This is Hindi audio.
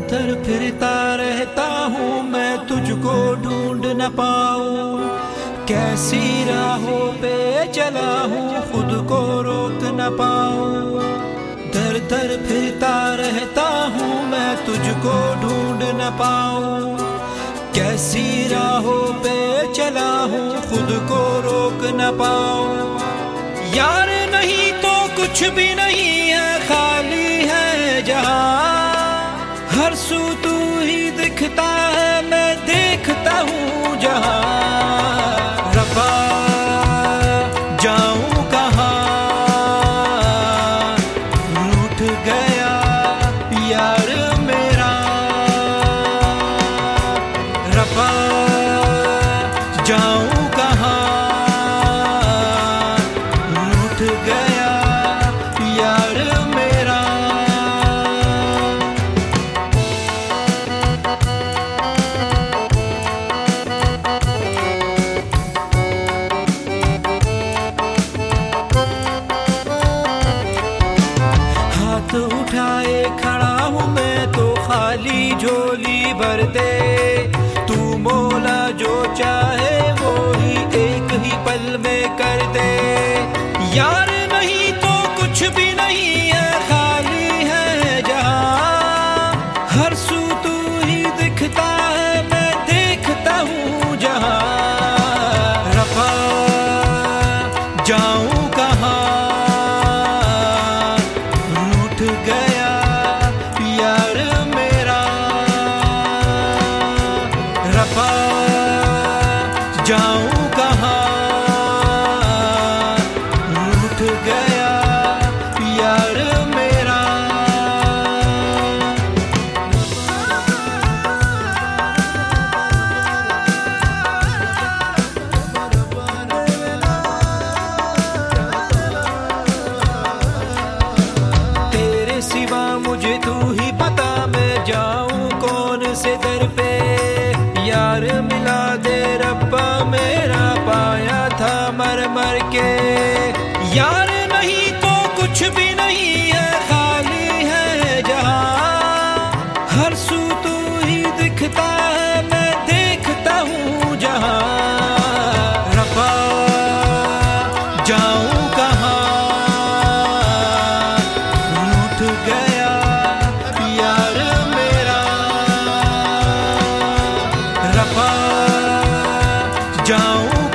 दर फिरता रहता हूँ मैं, तुझको ढूंढ न पाऊँ। कैसी राहों पे चला हूँ, खुद को रोक न पाऊँ। दर दर फिरता रहता हूँ मैं, तुझको ढूंढ न पाऊँ। कैसी राहों पे चला हूँ, खुद को रोक न पाऊँ। यार नहीं तो कुछ भी नहीं है, खाली है जहां। हर सू तू ही दिखता है, मैं देखता हूँ जहां। रब्बा जाऊं कहाँ, रूठ गया यार मेरा। रब्बा जाऊं कहाँ, रूठ गया यार मेरा। हाथ उठाए खड़ा हूँ मैं तो खाली झोली भर दे। तू मौला जो चाहे वो ही एक ही पल में कर दे। यार नहीं तो कुछ भी नहीं है, खाली है जहां। हर सू तू ही दिखता है, मैं देखता हूँ जहां। रब्बा जाऊं कहाँ, रूठ गया यार मेरा। रब्बा जाऊं कहाँ, रूठ गया यार मेरा। तेरे सिवा मुझे तू ही पता, मैं जाऊं कौन से दर पे। यार मिला दे रब्बा मेरा, पाया था मर मर के। यार नहीं तो कुछ भी नहीं है, खाली है जहां। हर सू तू ही दिखता है, मैं देखता हूँ जहां। रब्बा जाऊं कहाँ, रूठ गया यार मेरा। रब्बा जाऊं